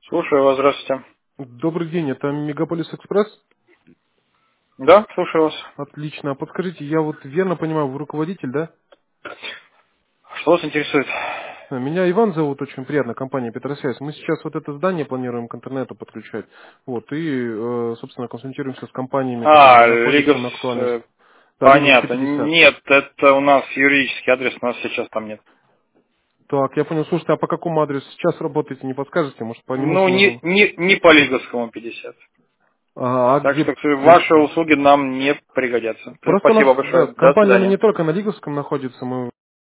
Слушаю вас, здравствуйте. Добрый день, это Мегаполис Экспресс? Да, слушаю вас. Отлично. А подскажите, я вот верно понимаю, вы руководитель, да? Что вас интересует? Меня Иван зовут, очень приятно, компания Петросвязь. Мы сейчас вот это здание планируем к интернету подключать. Вот, и, собственно, консультируемся с компаниями, которые Лигас, находятся на актуальность. Да, Лиговский понятно. 50. Нет, это у нас юридический адрес, у нас сейчас там нет. Так, я понял. Слушайте, а по какому адресу сейчас работаете, не подскажете? Может, по нему Ну, сможем? не по Лиговскому 50. Ага, а Так где что ваши получится? услуги нам не пригодятся. Просто у нас, Спасибо да, большое. До компания, она свидания. не только на Лиговском находится, мы